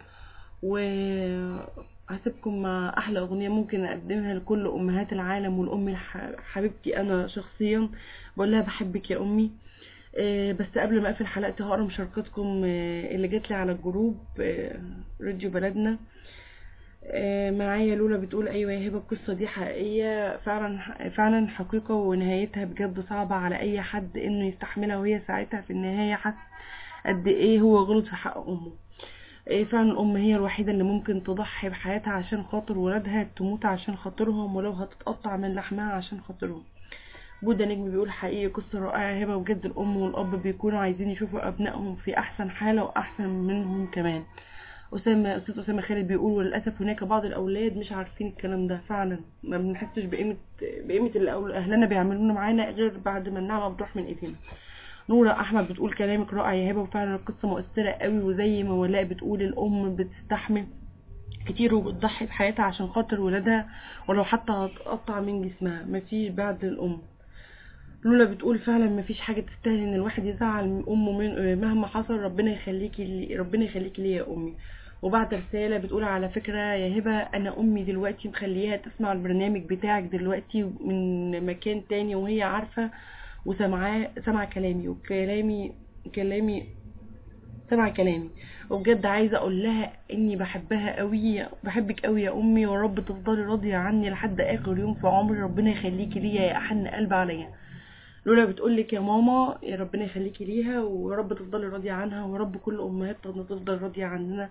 وهسيبكم مع احلى اغنيه ممكن اقدمها لكل امهات العالم، والام حبيبتي انا شخصيا بقول لها بحبك يا امي. بس قبل ما اقفل حلقتي هقرا مشاركاتكم اللي جات لي على الجروب راديو بلدنا. معايا لولا بتقول: ايوه يا هبه القصه دي حقيقيه فعلا فعلا حقيقه، ونهايتها بجد صعبه على اي حد انه يستحملها، وهي ساعتها في النهايه حس قد ايه هو غلط في حق امه. فعلا الام هي الوحيده اللي ممكن تضحي بحياتها عشان خاطر ولادها، تموت عشان خاطرهم ولو هتتقطع من لحمها عشان خاطرهم. بودا نجم بيقول: حقيقي قصة رائعة هبة، وجد الأم والأب بيكونوا عايزين يشوفوا أبنائهم في أحسن حالة وأحسن منهم كمان. أسامة أستاذ أسامة خالد بيقول: وللأسف هناك بعض الأولاد مش عارفين الكلام ده، فعلا ما بنحسش بقيمة بقيمة اللي أهلنا بيعملونا معانا غير بعد ما النعمة بتروح من إيدينا. نورة أحمد بتقول: كلامك رائع يا هبة، وفعلا القصة مؤثرة قوي، وزي ما ولاء بتقول الأم بتستحمل كتير وبتضحي بحياتها عشان خاطر ولادها ولو حتى هتقطع من جسمها، مفيش بعد الأم. لولا بتقول: فعلا مفيش حاجه تستاهل ان الواحد يزعل امه من مهما حصل، ربنا يخليكي لي ربنا يخليكي لي يا امي. وبعد رساله بتقول: على فكره يا هبه انا امي دلوقتي مخليها تسمع البرنامج بتاعك دلوقتي من مكان تاني، وهي عارفه وسمعاه سمع كلامي وكلامي كلامي سمع كلامي وبجد عايزه اقول لها اني بحبها قوي، بحبك قوي يا امي، ورب تفضلي راضيه عني لحد اخر يوم في عمري، ربنا يخليكي ليا يا احن قلب عليا. لولا بتقولك: يا ماما يا ربنا يخليكي ليها، ورب تفضلي راضيه عنها، ورب كل امهاتنا تفضل راضيه عننا.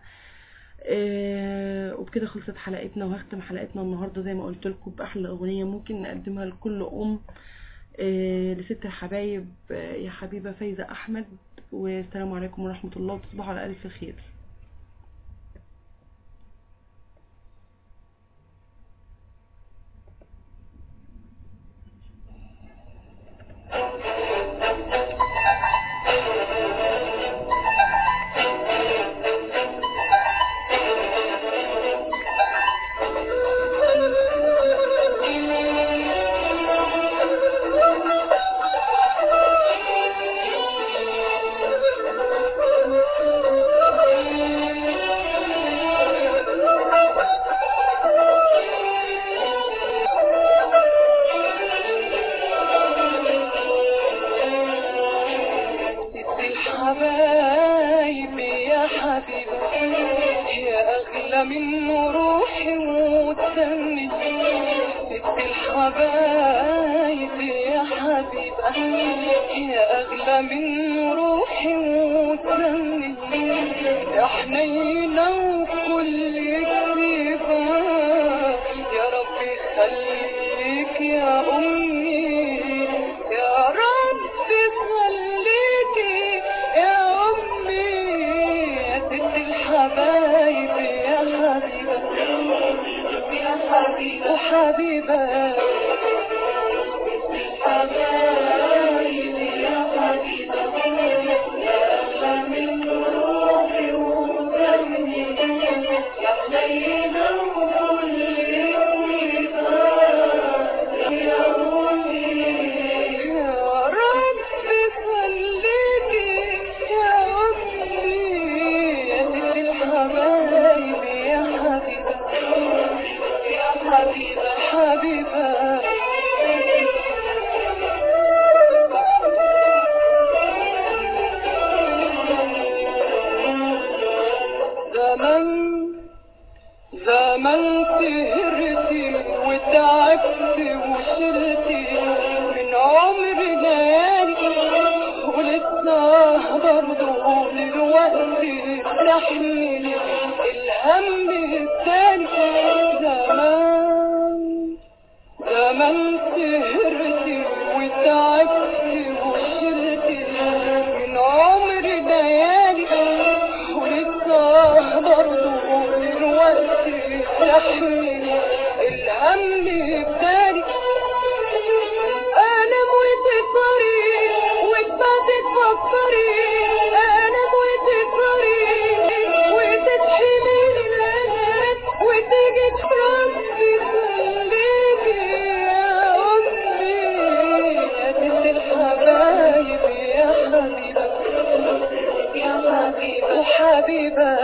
أه وبكده خلصت حلقتنا، وهختم حلقتنا النهارده زي ما قلت لكم باحلى اغنيه ممكن نقدمها لكل ام، أه لست الحبايب أه يا حبيبه فايزه احمد. والسلام عليكم ورحمه الله، وتصبحوا على الف خير. وحبيبة يا حنينة وكل يا أمي يا رب خليكي يا أمي يا ست الحبايب يا حبيبة يا حبيبة حبيبة زمان زمان سهرتي وتعبت وشلتي من عمري ليالي ولسه برضه دلوقتي تحمل الهم التاني زمان زمان سهرتي وتعبت وشلتي من عمري ليالي ولسه برضه دلوقتي تحمل الهم التاني انا موت الطريق وتبعد تفكري انا موت الطريق وتتحمي الالم وتيجي تربي خليكي يا امي يا ست الحبايب يا حبيبه يا حبيبه وحبيبه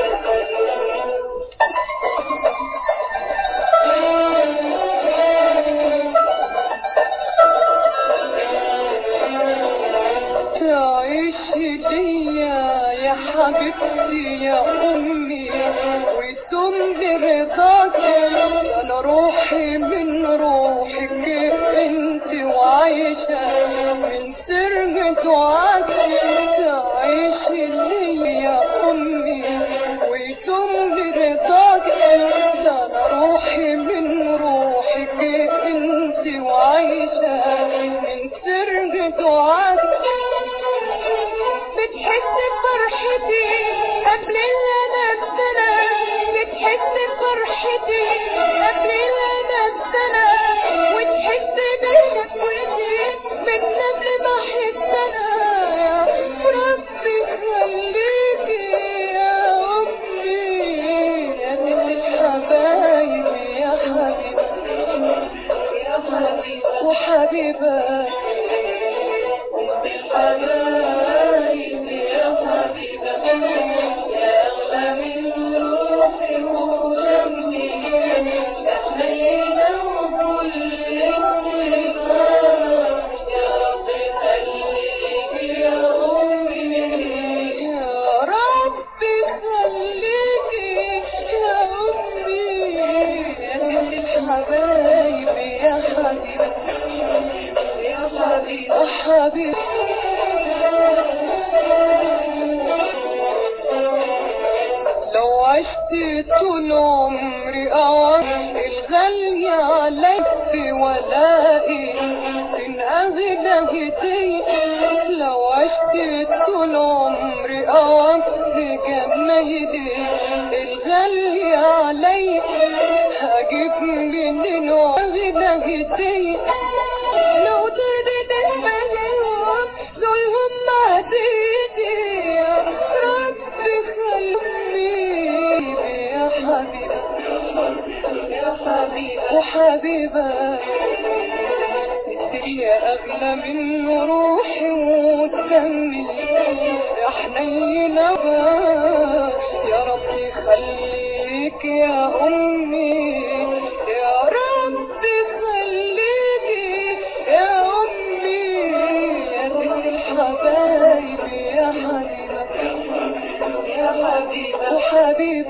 تعيشي ليا يا حبيبتي يا امي وتم برضاكي انا روحي من روحك انت وعايشه من سر دعاكي تعيشي ليا يا امي وتم برضاكي انا روحي من روحك انت وعايشه من سر دعاكي بتحس بفرحتي قبل اللي نفسنا بتحس بفرحتي قبل اللي نفسنا وتحس بشكوتي من قبل ما احس انا يا ربي خليكي يا امي يا ست الحبايب يا حبيبه يا حبيبه وحبيبه الحبايب يا حبيبة يا أغلى من روحي ودمي يا حنينة وكل يا رب خليكي يا أمي يا رب خليكي يا أمي يا ست الحبايب يا حبيبة يا حبيبة حبيبة لو عشت طول عمري أعرف الغالية عليك ولائي تنقذي لهدي لو عشت طول عمري أعرف جمايلي الغالية عليك هجيب منين وعظي لهدي لو تردد المليون دولهم مهديتي يا رب خليني يا حبيبة يا حبيبة وحبيبة يا أغلى من روحي ودمي يا حنينة يا ربي خليك يا أمي يا ربي خليكي يا أمي يا ست الحبايب يا حبيبة يا حبيبة وحبيبة